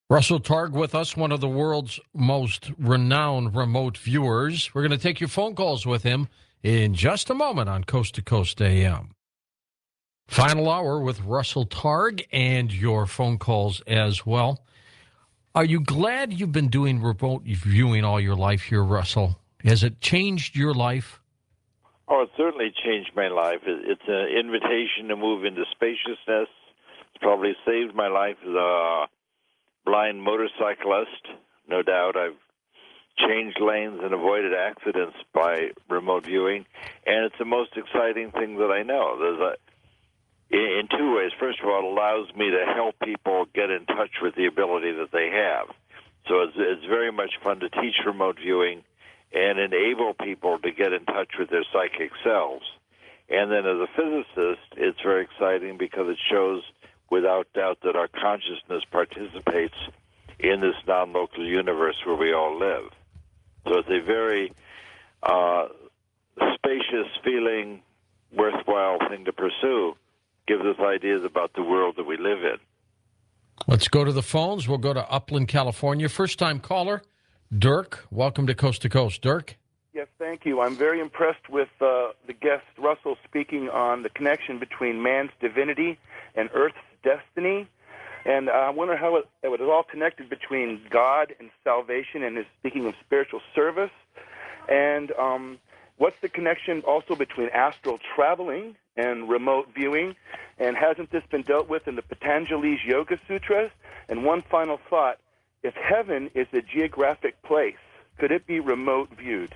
Russell Targ with us, one of the world's most renowned remote viewers. We're going to take your phone calls with him in just a moment on Coast to Coast AM. Final hour with Russell Targ and your phone calls as well. Are you glad you've been doing remote viewing all your life here, Russell? Has it changed your life? Oh, it certainly changed my life. It's an invitation to move into spaciousness. It's probably saved my life as a blind motorcyclist. No doubt I've changed lanes and avoided accidents by remote viewing, and it's the most exciting thing that I know. In two ways. First of all, it allows me to help people get in touch with the ability that they have. So it's very much fun to teach remote viewing and enable people to get in touch with their psychic selves. And then as a physicist, it's very exciting because it shows without doubt that our consciousness participates in this non-local universe where we all live. So it's a very spacious feeling, worthwhile thing to pursue. Gives us ideas about the world that we live in. Let's go to the phones. We'll go to Upland, California. First-time caller, Dirk. Welcome to Coast. Dirk? Yes, thank you. I'm very impressed with the guest, Russell, speaking on the connection between man's divinity and Earth's destiny. And I wonder how it was all connected between God and salvation, and is speaking of spiritual service. And what's the connection also between astral traveling and remote viewing? And hasn't this been dealt with in the Patanjali's Yoga Sutras? And one final thought, if heaven is a geographic place, could it be remote viewed?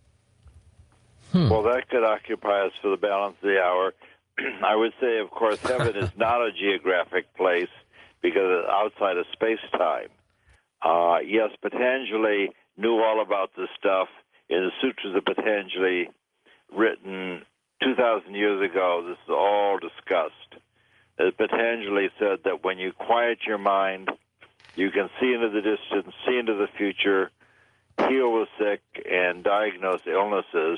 Well, that could occupy us for the balance of the hour. I would say, of course, heaven is not a geographic place because it's outside of space-time. Yes, Patanjali knew all about this stuff. In the Sutras of Patanjali, written 2,000 years ago, this is all discussed. Patanjali said that when you quiet your mind, you can see into the distance, see into the future, heal the sick, and diagnose illnesses.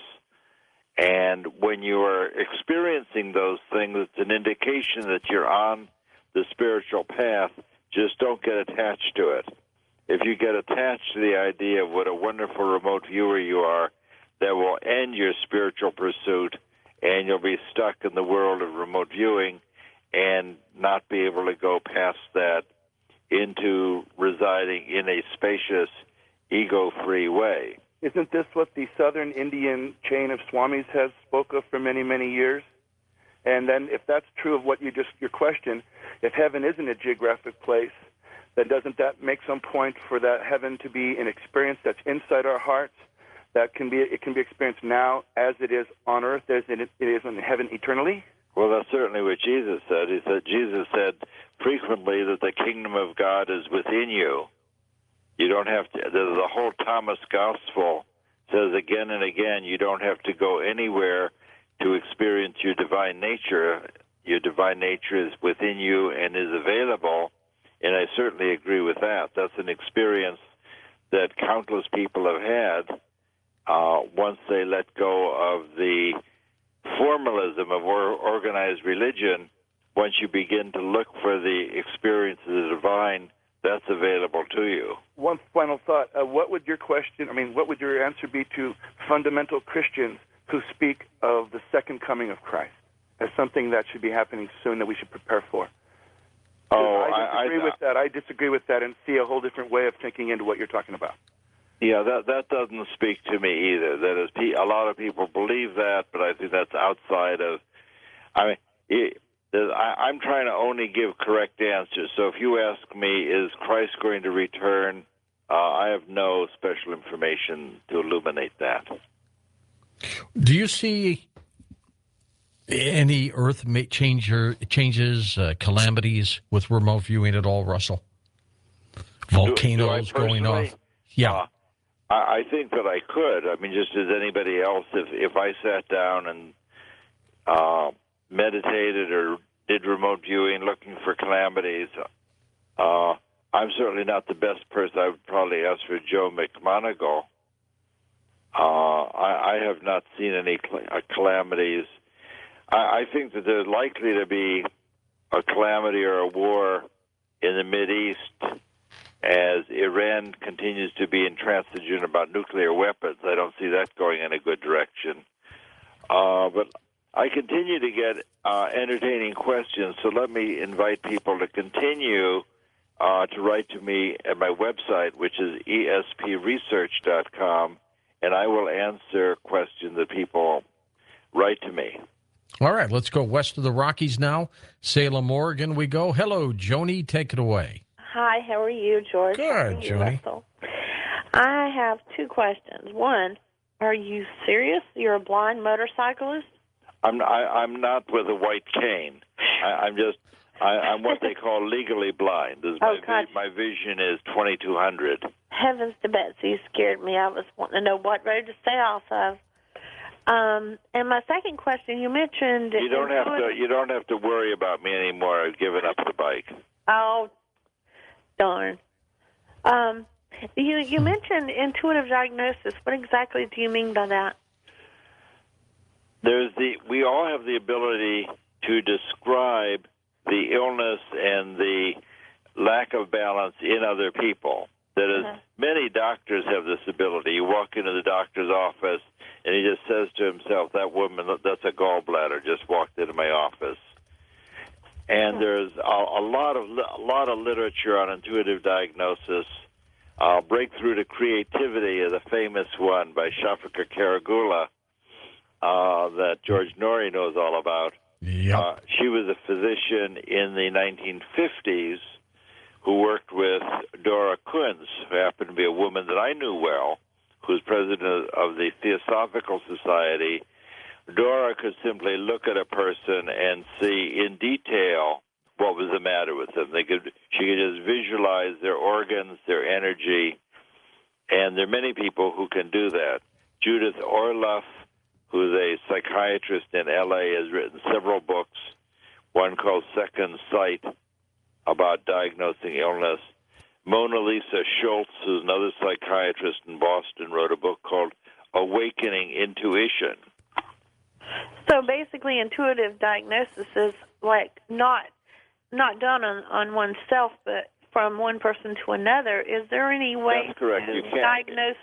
And when you are experiencing those things, it's an indication that you're on the spiritual path. Just don't get attached to it. If you get attached to the idea of what a wonderful remote viewer you are, that will end your spiritual pursuit, and you'll be stuck in the world of remote viewing and not be able to go past that into residing in a spacious, ego-free way. Isn't this what the Southern Indian chain of swamis has spoke of for many, many years? And then if that's true of what your question, if heaven isn't a geographic place, then doesn't that make some point for that heaven to be an experience that's inside our hearts, it can be experienced now as it is on earth, as it is in heaven eternally? Well, that's certainly what Jesus said. Jesus said frequently that the kingdom of God is within you. You don't have to. The whole Thomas Gospel says again and again, you don't have to go anywhere to experience your divine nature. Your divine nature is within you and is available, and I certainly agree with that. That's an experience that countless people have had once they let go of the formalism of organized religion. Once you begin to look for the experience of the divine, that's available to you. One final thought. What would your answer be to fundamental Christians who speak of the second coming of Christ as something that should be happening soon, that we should prepare for? I disagree with that and see a whole different way of thinking into what you're talking about. Yeah, that doesn't speak to me either. That is, a lot of people believe that, but I think that's outside of. I'm trying to only give correct answers. So if you ask me, is Christ going to return? I have no special information to illuminate that. Do you see any earth changes, calamities with remote viewing at all, Russell? Volcanoes going off? Yeah. I think that I could. I mean, just as anybody else, if I sat down and meditated or did remote viewing looking for calamities, I'm certainly not the best person. I would probably ask for Joe McMoneagle. I have not seen any calamities. I think that there's likely to be a calamity or a war in the Mideast as Iran continues to be intransigent about nuclear weapons. I don't see that going in a good direction. But I continue to get entertaining questions, so let me invite people to continue to write to me at my website, which is espresearch.com, and I will answer questions that people write to me. All right, let's go west of the Rockies now. Salem, Oregon we go. Hello, Joni, take it away. Hi, how are you, George? Good, Joni. I have two questions. One, are you serious? You're a blind motorcyclist? I'm not with a white cane. I'm what they call legally blind. My vision is 2200. Heavens to Betsy, you scared me. I was wanting to know what road to stay off of. And my second question, you mentioned you don't have to worry about me anymore. I've given up the bike. Oh, darn. You mentioned intuitive diagnosis. What exactly do you mean by that? We all have the ability to describe the illness and the lack of balance in other people. That is, many doctors have this ability. You walk into the doctor's office, and he just says to himself, "That woman, that's a gallbladder, just walked into my office." And there's a lot of literature on intuitive diagnosis. Breakthrough to Creativity is a famous one by Shafika Karagula that George Norrie knows all about. Yep. She was a physician in the 1950s who worked with Dora Kunz, who happened to be a woman that I knew well, who's president of the Theosophical Society. Dora could simply look at a person and see in detail what was the matter with them. She could just visualize their organs, their energy, and there are many people who can do that. Judith Orloff, who's a psychiatrist in L.A., has written several books, one called Second Sight, about diagnosing illness. Mona Lisa Schultz, who's another psychiatrist in Boston, wrote a book called Awakening Intuition. So basically, intuitive diagnosis is like not done on oneself, but from one person to another. Is there any way That's correct. You to can diagnose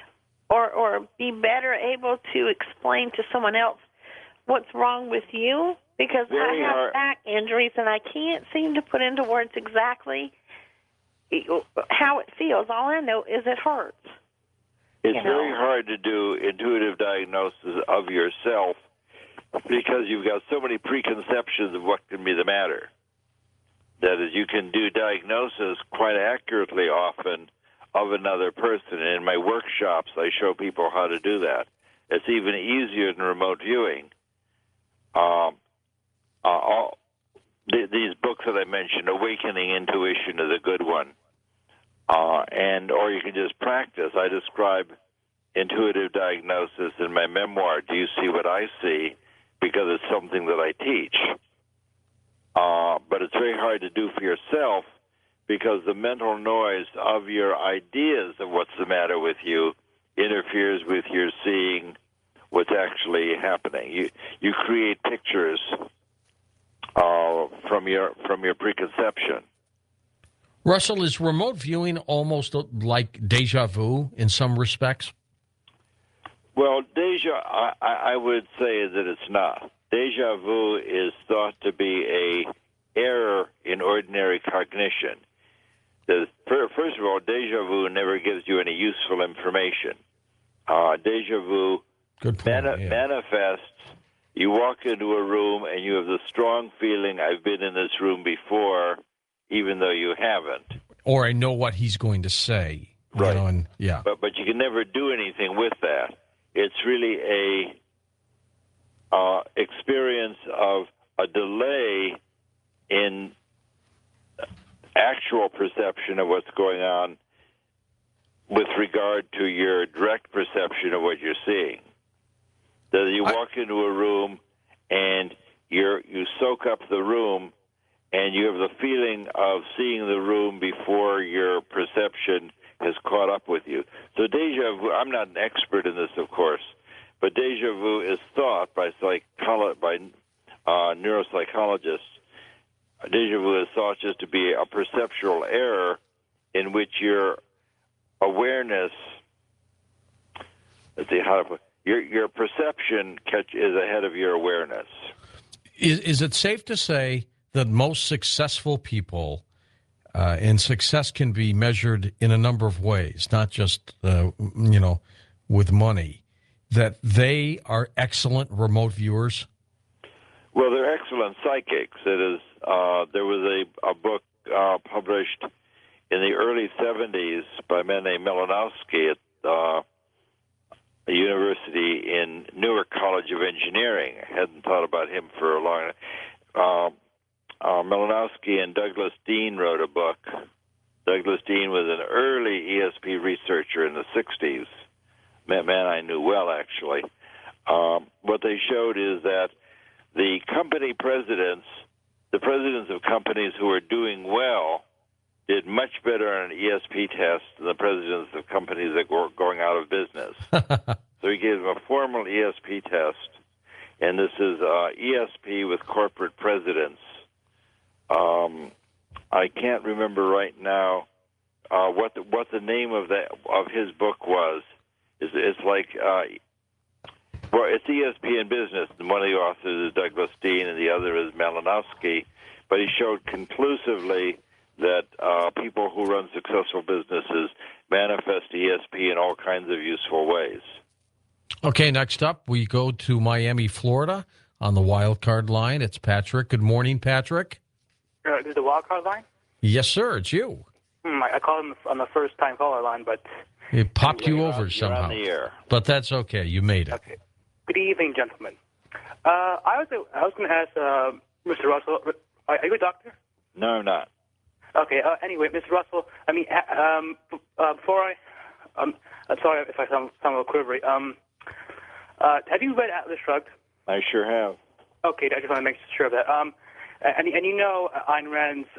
or be better able to explain to someone else what's wrong with you? Because I have back injuries, and I can't seem to put into words exactly how it feels. All I know is it hurts. It's very hard to do intuitive diagnosis of yourself because you've got so many preconceptions of what can be the matter. That is, you can do diagnosis quite accurately often of another person. In my workshops, I show people how to do that. It's even easier than remote viewing. These books that I mentioned, Awakening Intuition is a good one. Or you can just practice. I describe intuitive diagnosis in my memoir, Do You See What I See? Because it's something that I teach. But it's very hard to do for yourself because the mental noise of your ideas of what's the matter with you interferes with your seeing what's actually happening. You create pictures from your preconception. Russell, is remote viewing almost like deja vu in some respects? Well, I would say that it's not. Deja vu is thought to be a error in ordinary cognition. First of all, deja vu never gives you any useful information. Deja vu manifests. You walk into a room and you have the strong feeling, I've been in this room before, even though you haven't. Or I know what he's going to say. Right. But you can never do anything with that. It's really a experience of a delay in actual perception of what's going on with regard to your direct perception of what you're seeing. That you walk into a room and you soak up the room and you have the feeling of seeing the room before your perception has caught up with you. So deja vu, I'm not an expert in this, of course, but deja vu is thought by neuropsychologists. Deja vu is thought just to be a perceptual error in in which your awareness, let's see how to put, your perception is ahead of your awareness. Is it safe to say that most successful people, and success can be measured in a number of ways, not just with money, that they are excellent remote viewers? Well, they're excellent psychics. It is. There was a book published in the early 70s by a man named Malinowski at a university in Newark College of Engineering. I hadn't thought about him for a long time. Malinowski and Douglas Dean wrote a book. Douglas Dean was an early ESP researcher in the 60s. Man I knew well, actually. What they showed is that the company presidents, the presidents of companies who were doing well, did much better on an ESP test than the presidents of companies that were going out of business. So he gave them a formal ESP test, and this is ESP with corporate presidents. I can't remember right now what the name of his book was. It's like well, it's ESP Business, and one of the authors is Douglas Dean, and the other is Malinowski. But he showed conclusively that people who run successful businesses manifest ESP in all kinds of useful ways. Okay, next up, we go to Miami, Florida, on the wild card line. It's Patrick. Good morning, Patrick. This is the wild card line? Yes, sir, it's you. I called on the first-time caller line, but... It popped you over somehow. On the air. But that's okay. You made it. Okay. Good evening, gentlemen. I was going to ask Mr. Russell, are you a doctor? No, I'm not. Okay, anyway, Mr. Russell, I mean, before I'm sorry if I sound a little quivery. Have you read Atlas Shrugged? I sure have. Okay, I just want to make sure of that. And you know Ayn Rand's,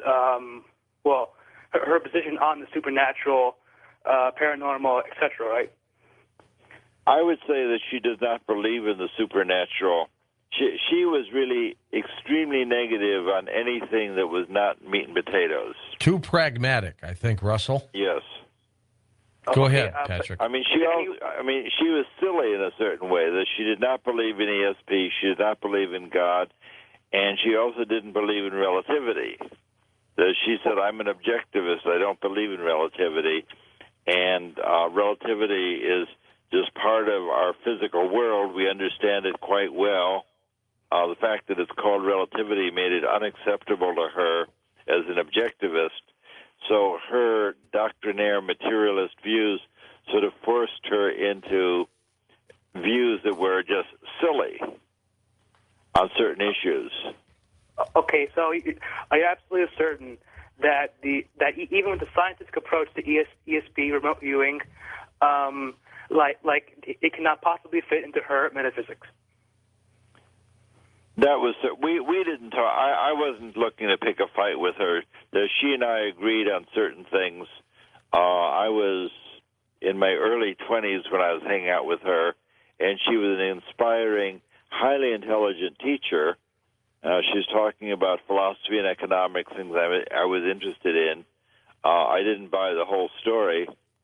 her position on the supernatural, paranormal, etc., right? I would say that she does not believe in the supernatural. She was really extremely negative on anything that was not meat and potatoes. Too pragmatic, I think, Russell. Yes. Go ahead, Patrick. I mean, she was silly in a certain way, that she did not believe in ESP, she did not believe in God, and she also didn't believe in relativity. She said, I'm an objectivist, I don't believe in relativity, and relativity is just part of our physical world. We understand it quite well. The fact that it's called relativity made it unacceptable to her as an objectivist. So her doctrinaire materialist views sort of forced her into views that were just silly on certain issues. Okay, so are you absolutely certain that even with the scientific approach to ESP remote viewing, like it cannot possibly fit into her metaphysics? That was we didn't talk. I wasn't looking to pick a fight with her. She and I agreed on certain things. I was in my early 20s when I was hanging out with her, and she was an inspiring, highly intelligent teacher. She's talking about philosophy and economics, things I was interested in. I didn't buy the whole story.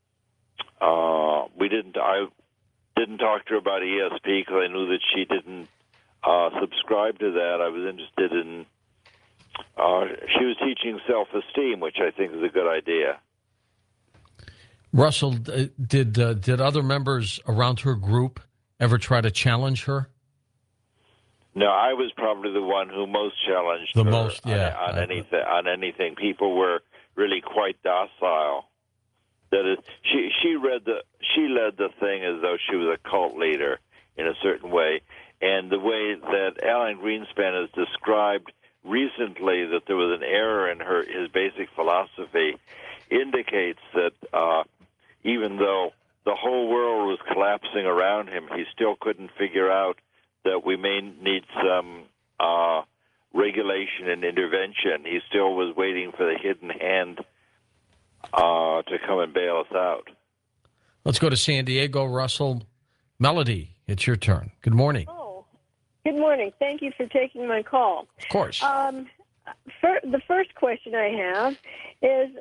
I didn't talk to her about ESP because I knew that she didn't subscribe to that. I was interested in. She was teaching self-esteem, which I think is a good idea. Russell, did other members around her group ever try to challenge her? No, I was probably the one who most challenged her on anything. People were really quite docile. That is, she led the thing as though she was a cult leader in a certain way, and the way that Alan Greenspan has described recently that there was an error in his basic philosophy indicates that even though the whole world was collapsing around him, he still couldn't figure out that we may need some regulation and intervention. He still was waiting for the hidden hand to come and bail us out. Let's go to San Diego, Russell. Melody, it's your turn. Good morning. Oh, good morning. Thank you for taking my call. Of course. The first question I have is,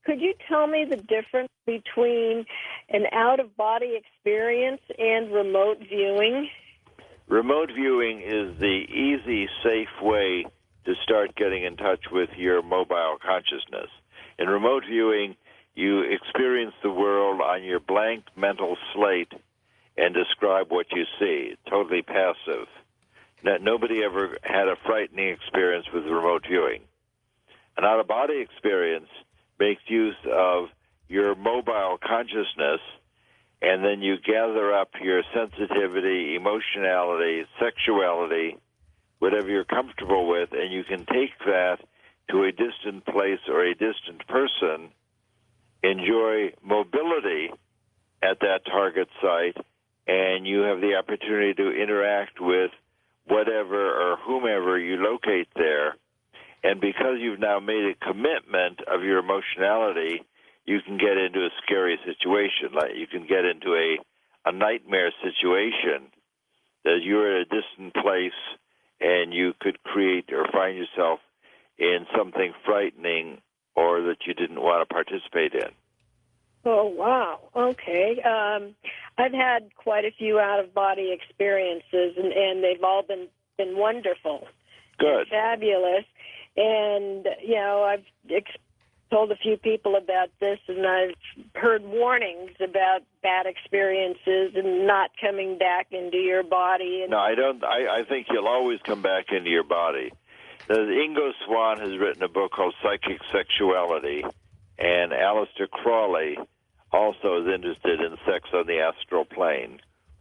could you tell me the difference between an out-of-body experience and remote viewing? Remote viewing is the easy, safe way to start getting in touch with your mobile consciousness. In remote viewing, you experience the world on your blank mental slate and describe what you see, totally passive. Nobody ever had a frightening experience with remote viewing. An out-of-body experience makes use of your mobile consciousness, and then you gather up your sensitivity, emotionality, sexuality, whatever you're comfortable with, and you can take that to a distant place or a distant person, enjoy mobility at that target site, and you have the opportunity to interact with whatever or whomever you locate there. And because you've now made a commitment of your emotionality, you can get into a scary situation. Like you can get into a nightmare situation that you're at a distant place and you could create or find yourself in something frightening or that you didn't want to participate in. Oh, wow. Okay. I've had quite a few out-of-body experiences, and they've all been wonderful. Good. Fabulous. And, I've told a few people about this, and I've heard warnings about bad experiences and not coming back into your body. No, I don't. I think you'll always come back into your body. Ingo Swann has written a book called Psychic Sexuality, and Aleister Crowley also is interested in sex on the astral plane.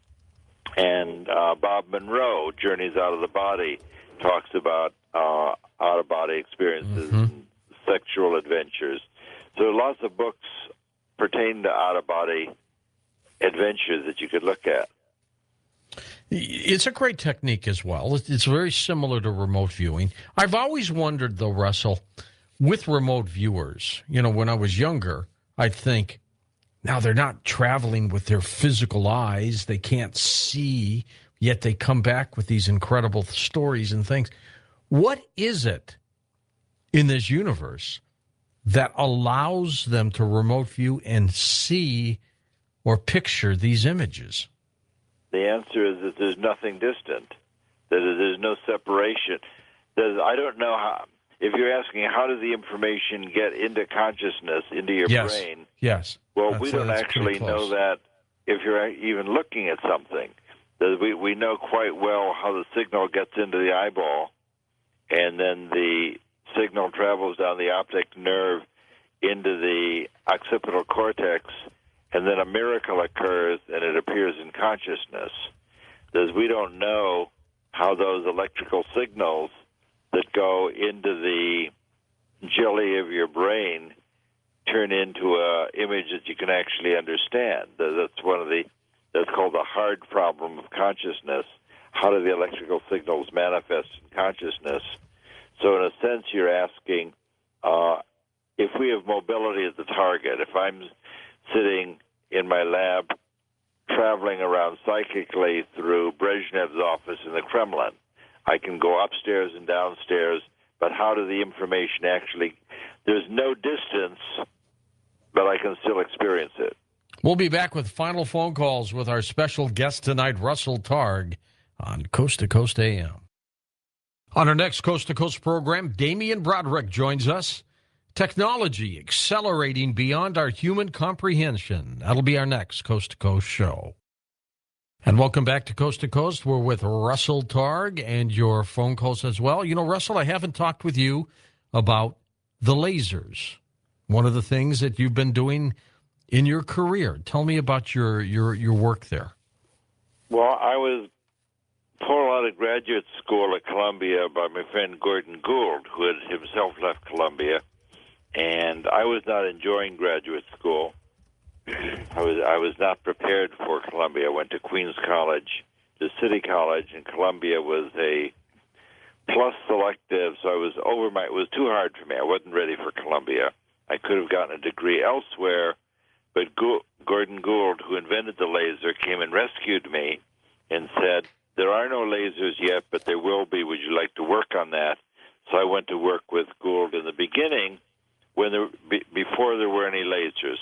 And Bob Monroe, Journeys Out of the Body, talks about out-of-body experiences and sexual adventures. So lots of books pertain to out-of-body adventures that you could look at. It's a great technique as well. It's very similar to remote viewing. I've always wondered, though, Russell, with remote viewers, when I was younger, I'd think, now they're not traveling with their physical eyes. They can't see, yet they come back with these incredible stories and things. What is it in this universe that allows them to remote view and see or picture these images? The answer is that there's nothing distant, that there's no separation. I don't know how. If you're asking how does the information get into consciousness, into your brain? Yes. Well, we don't actually know that if you're even looking at something. We know quite well how the signal gets into the eyeball, and then the signal travels down the optic nerve into the occipital cortex, and then a miracle occurs and it appears in consciousness. We don't know how those electrical signals that go into the jelly of your brain turn into an image that you can actually understand. That's called the hard problem of consciousness. How do the electrical signals manifest in consciousness? So in a sense, you're asking if we have mobility at the target, if I'm sitting in my lab traveling around psychically through Brezhnev's office in the Kremlin, I can go upstairs and downstairs, but how does the information actually... There's no distance, but I can still experience it. We'll be back with final phone calls with our special guest tonight, Russell Targ, on Coast to Coast AM. On our next Coast to Coast program, Damian Broderick joins us. Technology accelerating beyond our human comprehension. That'll be our next Coast to Coast show. And welcome back to Coast. We're with Russell Targ and your phone calls as well. Russell, I haven't talked with you about the lasers, one of the things that you've been doing in your career. Tell me about your work there. Well, I was pulled out of graduate school at Columbia by my friend Gordon Gould, who had himself left Columbia, and I was not enjoying graduate school. I was not prepared for Columbia. I went to Queens College, to City College, and Columbia was a plus selective, so it was too hard for me. I wasn't ready for Columbia. I could have gotten a degree elsewhere, but Gordon Gould, who invented the laser, came and rescued me and said, there are no lasers yet, but there will be. Would you like to work on that? So I went to work with Gould in the beginning before there were any lasers.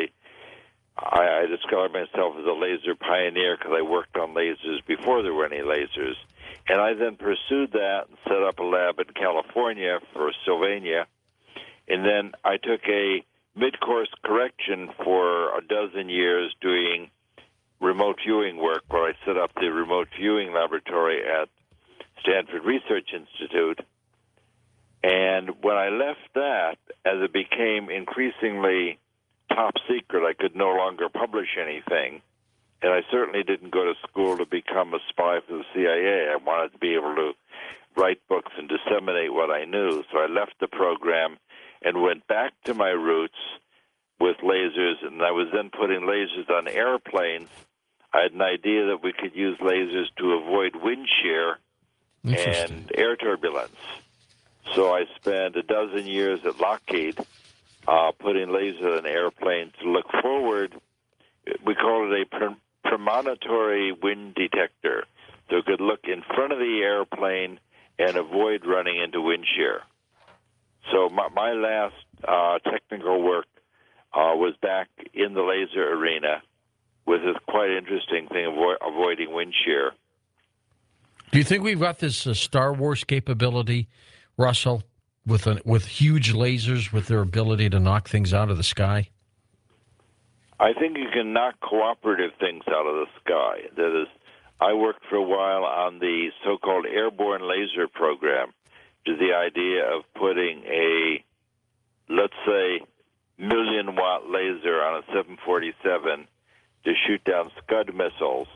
I describe myself as a laser pioneer because I worked on lasers before there were any lasers. And I then pursued that and set up a lab in California for Sylvania. And then I took a mid-course correction for a dozen years doing remote viewing work, where I set up the remote viewing laboratory at Stanford Research Institute. And when I left that, as it became increasingly top secret, I could no longer publish anything. And I certainly didn't go to school to become a spy for the CIA. I wanted to be able to write books and disseminate what I knew. So I left the program and went back to my roots with lasers, and I was then putting lasers on airplanes. I had an idea that we could use lasers to avoid wind shear and air turbulence. So I spent a dozen years at Lockheed putting lasers on airplanes to look forward. We call it a premonitory wind detector. So it could look in front of the airplane and avoid running into wind shear. So my last technical work was back in the laser arena with this quite interesting thing of avoiding wind shear. Do you think we've got this Star Wars capability, Russell, with huge lasers, with their ability to knock things out of the sky? I think you can knock cooperative things out of the sky. That is, I worked for a while on the so-called airborne laser program, which is the idea of putting a, let's say, 1,000,000-watt laser on a 747 to shoot down Scud missiles.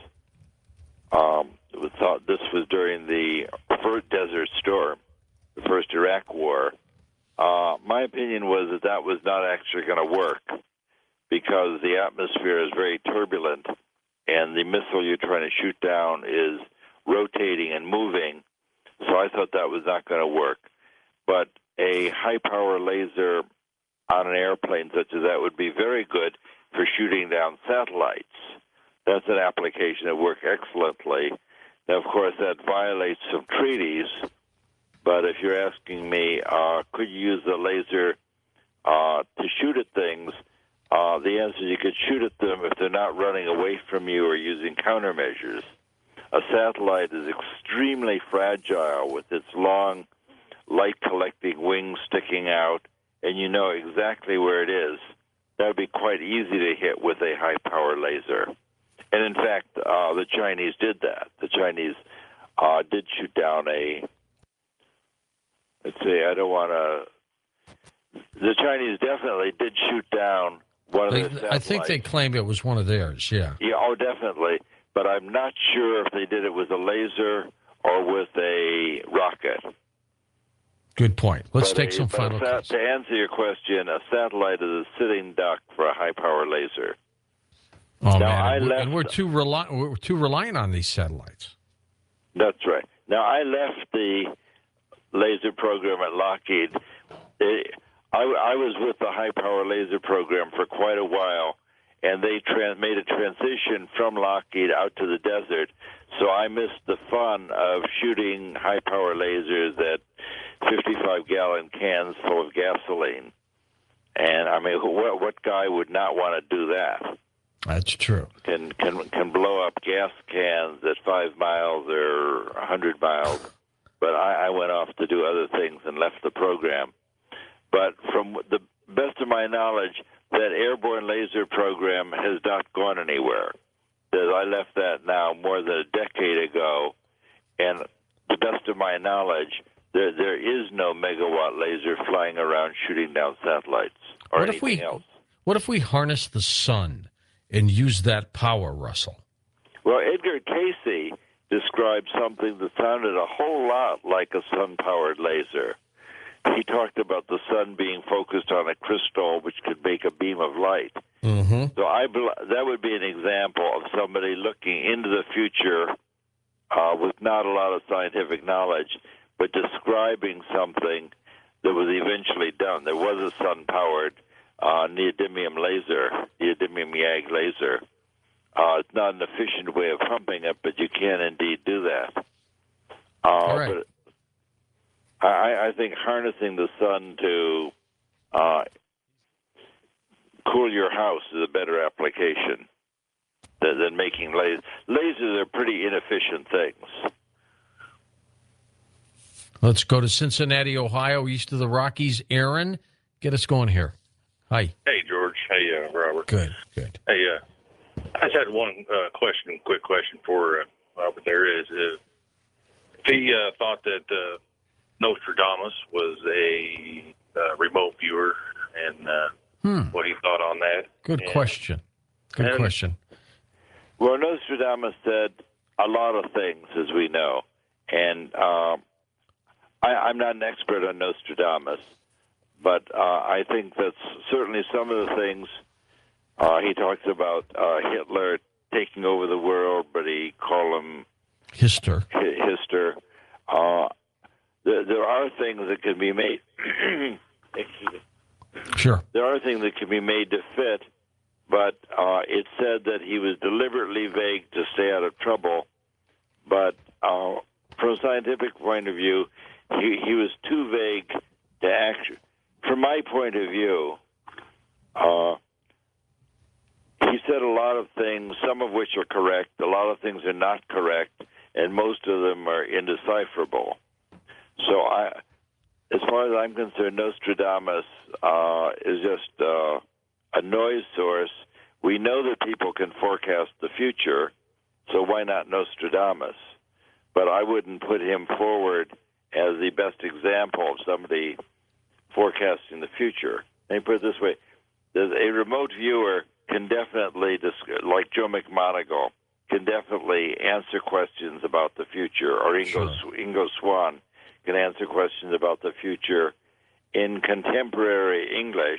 This was during the first Desert Storm, the first Iraq War. My opinion was that was not actually going to work because the atmosphere is very turbulent and the missile you're trying to shoot down is rotating and moving. So I thought that was not going to work. But a high-power laser on an airplane such as that would be very good for shooting down satellites. That's an application that worked excellently. Now, of course, that violates some treaties, but if you're asking me, could you use the laser to shoot at things, the answer is you could shoot at them if they're not running away from you or using countermeasures. A satellite is extremely fragile with its long, light-collecting wings sticking out, and you know exactly where it is. That would be quite easy to hit with a high-power laser. And in fact, the Chinese did that. The Chinese did shoot down the Chinese definitely did shoot down one of their satellites. I think they claimed it was one of theirs, yeah. Yeah, oh, definitely. But I'm not sure if they did it with a laser or with a rocket. Good point. Let's take some final questions. To answer your question, a satellite is a sitting duck for a high-power laser. Oh, now, man, we're too reliant on these satellites. That's right. Now, I left the laser program at Lockheed. I was with the high-power laser program for quite a while, and they made a transition from Lockheed out to the desert, so I missed the fun of shooting high-power lasers at 55-gallon cans full of gasoline. And, I mean, what guy would not want to do that? That's true. Can blow up gas cans at 5 miles or 100 miles. But I went off to do other things and left the program. But from the best of my knowledge, that airborne laser program has not gone anywhere. I left that now more than a decade ago, and to the best of my knowledge, there is no megawatt laser flying around shooting down satellites or anything else. What if we harness the sun and use that power, Russell? Well, Edgar Cayce described something that sounded a whole lot like a sun-powered laser. He talked about the sun being focused on a crystal which could make a beam of light. Mm-hmm. So that would be an example of somebody looking into the future with not a lot of scientific knowledge, but describing something that was eventually done. There was a sun-powered neodymium YAG laser. It's not an efficient way of pumping it, but you can indeed do that. All right. But I think harnessing the sun to cool your house is a better application than making lasers. Lasers are pretty inefficient things. Let's go to Cincinnati, Ohio, east of the Rockies. Aaron, get us going here. Hi. Hey, George. Hey, Robert. Good. Hey, I just had one quick question for Robert there is, if he thought that Nostradamus was a remote viewer and what he thought on that. Good question. Well, Nostradamus said a lot of things, as we know, and I'm not an expert on Nostradamus, but I think that's certainly some of the things he talks about Hitler taking over the world, but he called him Hister. There are things that can be made. Sure. There are things that can be made to fit, but it said that he was deliberately vague to stay out of trouble. But from a scientific point of view, he was too vague to act. From my point of view, he said a lot of things, some of which are correct, a lot of things are not correct, and most of them are indecipherable. So as far as I'm concerned, Nostradamus is just a noise source. We know that people can forecast the future, so why not Nostradamus? But I wouldn't put him forward as the best example of somebody forecasting the future. Let me put it this way. A remote viewer can definitely, like Joe McMoneagle, can definitely answer questions about the future, or Ingo Swann can answer questions about the future in contemporary English.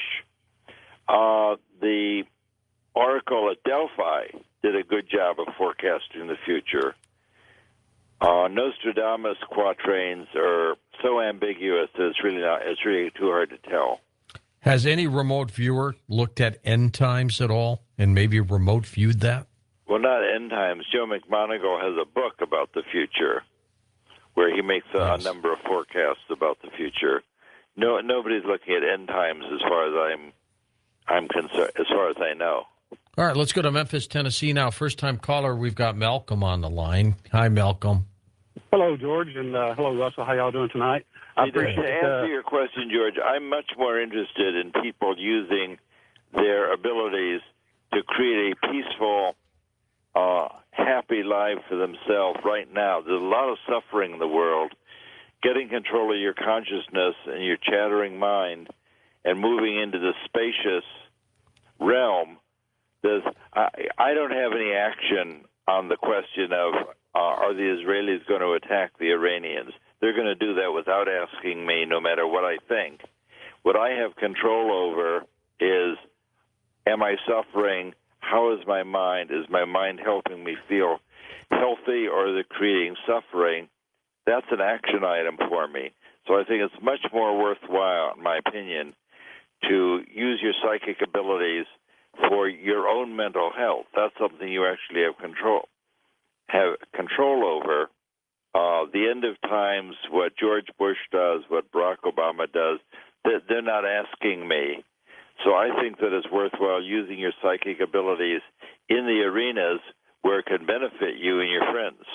The Oracle at Delphi did a good job of forecasting the future. Nostradamus quatrains are so ambiguous that it's really too hard to tell. Has any remote viewer looked at end times at all and maybe remote viewed that? Well, not end times. Joe McMoneagle has a book about the future where he makes a number of forecasts about the future. No, nobody's looking at end times as far as I'm concerned, as far as I know. All right, let's go to Memphis, Tennessee now. First-time caller, we've got Malcolm on the line. Hi, Malcolm. Hello, George, and hello, Russell. How y'all doing tonight? To answer your question, George, I'm much more interested in people using their abilities to create a peaceful, happy life for themselves right now. There's a lot of suffering in the world. Getting control of your consciousness and your chattering mind and moving into the spacious realm. I don't have any action on the question of are the Israelis going to attack the Iranians. They're going to do that without asking me, no matter what I think. What I have control over is, am I suffering? How is my mind? Is my mind helping me feel healthy, or is it creating suffering? That's an action item for me. So I think it's much more worthwhile, in my opinion, to use your psychic abilities for your own mental health. That's something you actually have control over. The end of times, what George Bush does, what Barack Obama does, they're not asking me. So I think that it's worthwhile using your psychic abilities in the arenas where it can benefit you and your friends.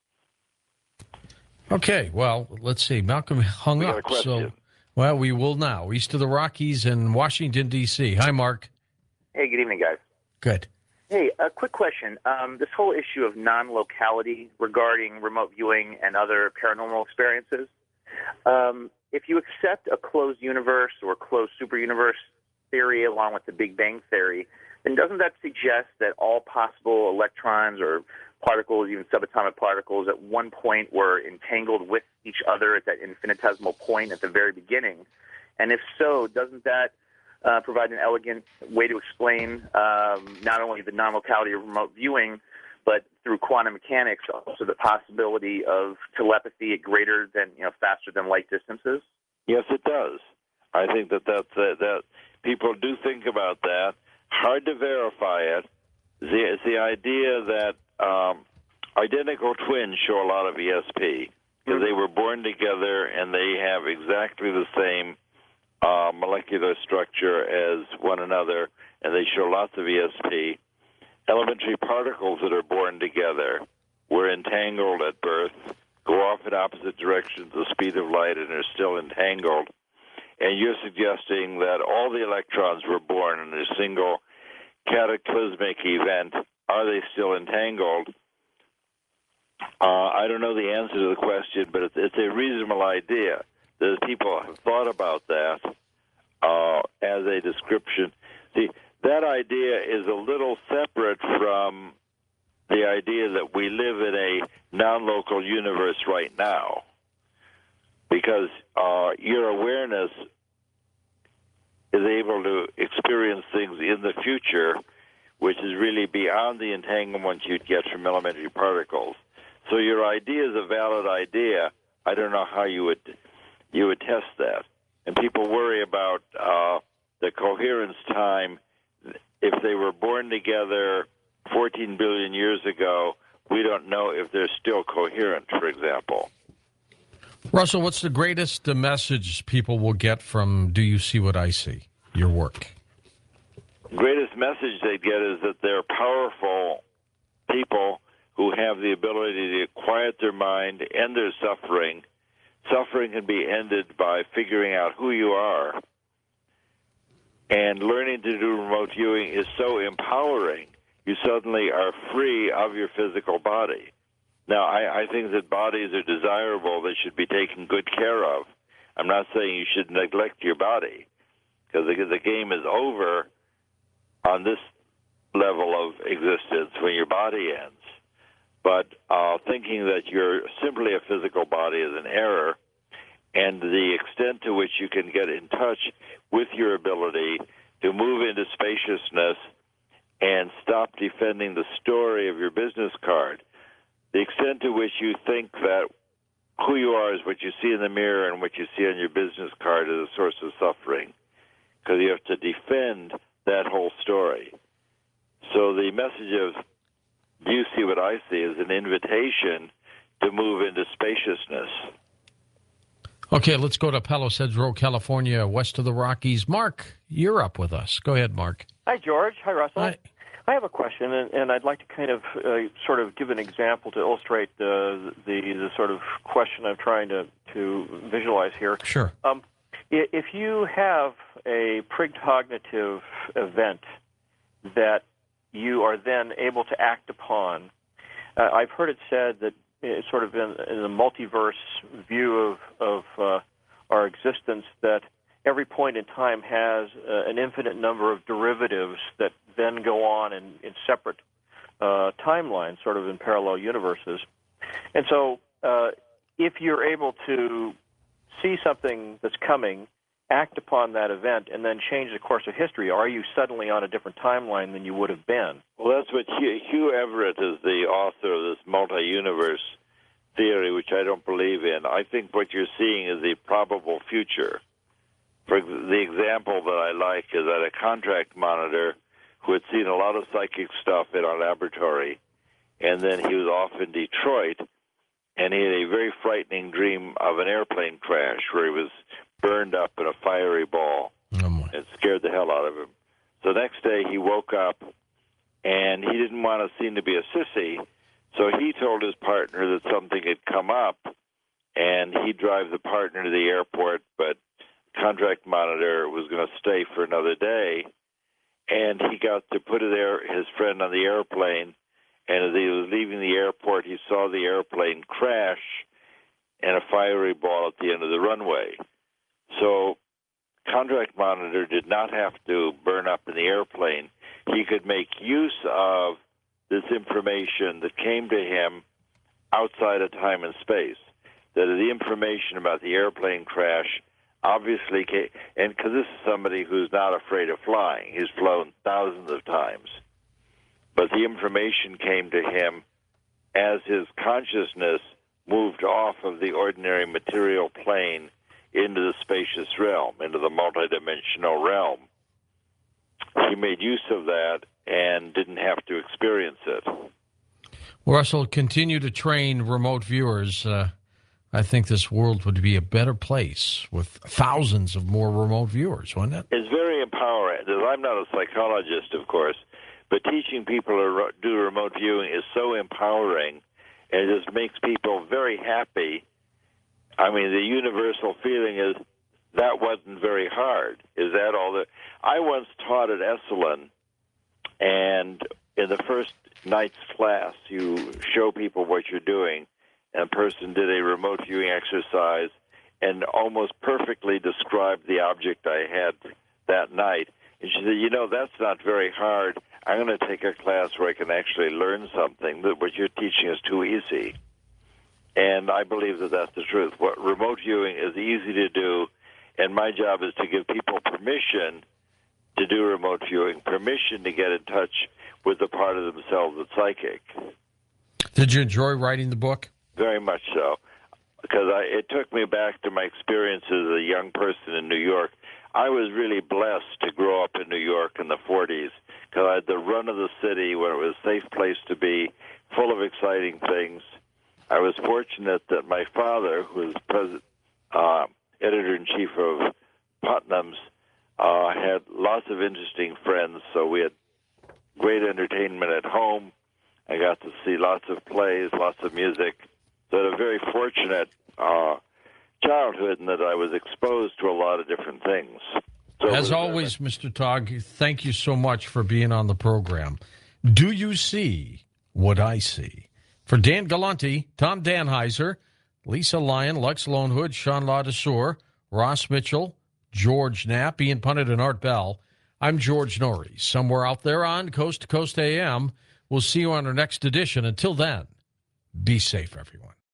Okay, well, let's see. Malcolm hung we up. Got a question. Well, we will now. East of the Rockies in Washington, D.C. Hi, Mark. Hey, good evening, guys. Good. Hey, a quick question. This whole issue of non-locality regarding remote viewing and other paranormal experiences, if you accept a closed universe or closed superuniverse theory along with the Big Bang theory, then doesn't that suggest that all possible electrons or particles, even subatomic particles, at one point were entangled with each other at that infinitesimal point at the very beginning? And if so, doesn't that provide an elegant way to explain not only the non-locality of remote viewing, but through quantum mechanics, also the possibility of telepathy at greater than, faster than light distances? Yes, it does. I think that people do think about that. Hard to verify it. It's the idea that identical twins show a lot of ESP because they were born together and they have exactly the same molecular structure as one another, and they show lots of ESP. Elementary particles that are born together were entangled at birth, go off in opposite directions the speed of light, and are still entangled. And you're suggesting that all the electrons were born in a single cataclysmic event. Are they still entangled? I don't know the answer to the question, but it's a reasonable idea. That people have thought about that as a description. See, that idea is a little separate from the idea that we live in a non-local universe right now, because your awareness is able to experience things in the future, which is really beyond the entanglement you'd get from elementary particles. So your idea is a valid idea. I don't know how you would test that. And people worry about the coherence time. If they were born together 14 billion years ago, we don't know if they're still coherent, for example. Russell, what's the greatest message people will get from Do You See What I See, your work? The greatest message they get is that they're powerful people who have the ability to quiet their mind, end their suffering. Suffering can be ended by figuring out who you are. And learning to do remote viewing is so empowering. You suddenly are free of your physical body. Now, I think that bodies are desirable. They should be taken good care of. I'm not saying you should neglect your body, because the game is over on this level of existence when your body ends. But thinking that you're simply a physical body is an error, and the extent to which you can get in touch with your ability to move into spaciousness and stop defending the story of your business card, the extent to which you think that who you are is what you see in the mirror and what you see on your business card is a source of suffering, because you have to defend that whole story. So the message of Do You See What I See is an invitation to move into spaciousness. Okay, let's go to Palo Cedro, California, west of the Rockies. Mark, you're up with us. Go ahead, Mark. Hi, George. Hi, Russell. Hi. I have a question, and I'd like to kind of sort of give an example to illustrate the sort of question I'm trying to visualize here. Sure. If you have a precognitive event that you are then able to act upon, I've heard it said that it's sort of in the multiverse view of our existence, that every point in time has an infinite number of derivatives that then go on in separate timelines, sort of in parallel universes. And so if you're able to see something that's coming, act upon that event, and then change the course of history, are you suddenly on a different timeline than you would have been? Well, that's what Hugh Everett is the author of this multi-universe theory, which I don't believe in. I think what you're seeing is the probable future. For the example that I like is that a contract monitor who had seen a lot of psychic stuff in our laboratory, and then he was off in Detroit, and he had a very frightening dream of an airplane crash where he was burned up in a fiery ball. It scared the hell out of him. So the next day he woke up, and he didn't want to seem to be a sissy, so he told his partner that something had come up, and he'd drive the partner to the airport, but contract monitor was going to stay for another day, and he got to put his friend on the airplane, and as he was leaving the airport, he saw the airplane crash and a fiery ball at the end of the runway. So contract monitor did not have to burn up in the airplane. He could make use of this information that came to him outside of time and space, that the information about the airplane crash obviously came, and because this is somebody who's not afraid of flying. He's flown thousands of times. But the information came to him as his consciousness moved off of the ordinary material plane into the spacious realm, into the multidimensional realm. He made use of that and didn't have to experience it. Russell, continue to train remote viewers. I think this world would be a better place with thousands of more remote viewers, wouldn't it? It's very empowering. I'm not a psychologist, of course, but teaching people to do remote viewing is so empowering, and it just makes people very happy. I mean, the universal feeling is that wasn't very hard. Is that all that? I once taught at Esalen, and in the first night's class, you show people what you're doing, and a person did a remote viewing exercise and almost perfectly described the object I had that night. And she said, that's not very hard. I'm going to take a class where I can actually learn something. What you're teaching is too easy. And I believe that that's the truth. What remote viewing is easy to do, and my job is to give people permission to do remote viewing, permission to get in touch with the part of themselves that's psychic. Did you enjoy writing the book? Very much so, because it took me back to my experience as a young person in New York. I was really blessed to grow up in New York in the 40s, because I had the run of the city where it was a safe place to be, full of exciting things. I was fortunate that my father, who was editor-in-chief of Putnam's, had lots of interesting friends, so we had great entertainment at home. I got to see lots of plays, lots of music. So I had a very fortunate childhood in that I was exposed to a lot of different things. So as always, Mr. Togg, thank you so much for being on the program. Do you see what I see? For Dan Galante, Tom Danheiser, Lisa Lyon, Lex Lonehood, Sean Ladesseur, Ross Mitchell, George Knapp, Ian Punnett, and Art Bell, I'm George Norrie. Somewhere out there on Coast to Coast AM. We'll see you on our next edition. Until then, be safe, everyone.